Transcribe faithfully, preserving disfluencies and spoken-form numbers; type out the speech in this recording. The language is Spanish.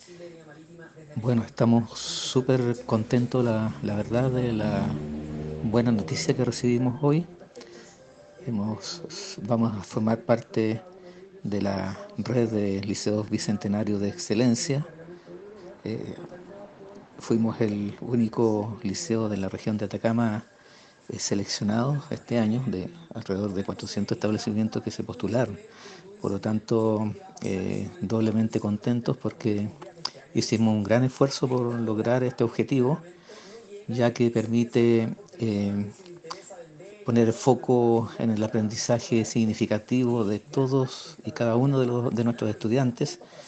Bueno, estamos súper contentos, la, la verdad, de la buena noticia que recibimos hoy. Hemos, vamos a formar parte de la red de liceos bicentenarios de excelencia. Eh, Fuimos el único liceo de la región de Atacama eh, seleccionado este año, de alrededor de cuatrocientos establecimientos que se postularon. Por lo tanto, eh, doblemente contentos porque hicimos un gran esfuerzo por lograr este objetivo, ya que permite eh, poner el foco en el aprendizaje significativo de todos y cada uno de, los, de nuestros estudiantes